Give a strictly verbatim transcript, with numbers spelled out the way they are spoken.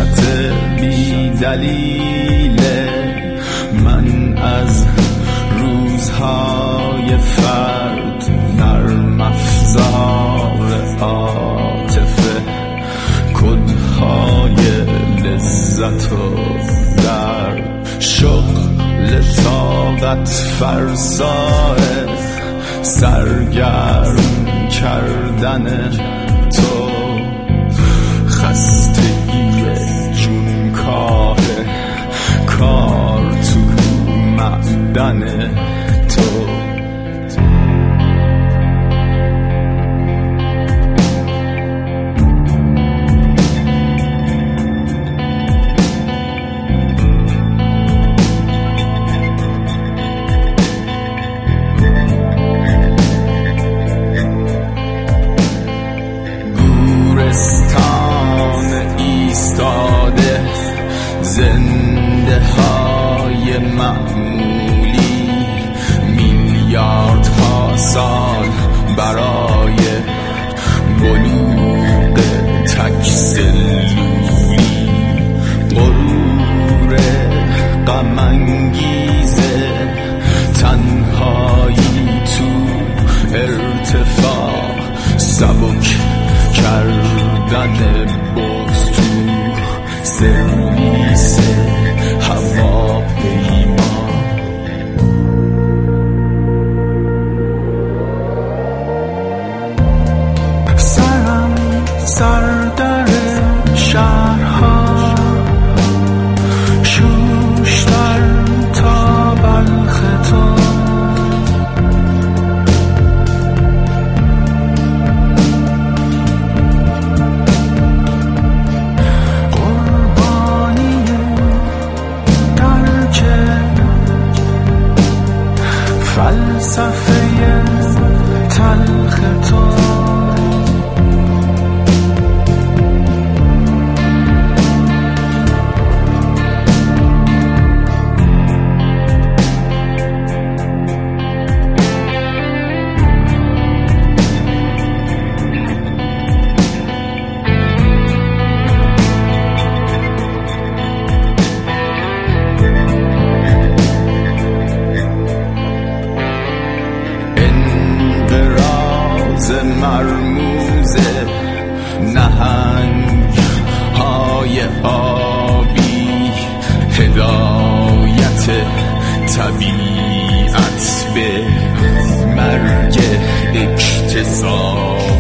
وحشت بی دلیله. من از روزهای فرد نرم افزار عاطفه، کدهای لذت و درد، شغل طاقت فرساه سرگرم کردن تو، خستگی جون کاه کار تو معدن تو. ایستاده زنده های معمولی، میلیاردها سال برای بلوغ تک سلولی، غرور غم انگیزه تنهایی تو ارتفاع، سبک کردن بغض تو سرویس هواپیما. سرم سردر شهرها، شوشتر تا بلخ تو، فلسفه تلخ تو. مرموز نهنگ های آبی، هدایت طبیعت به مرگ اکتساب.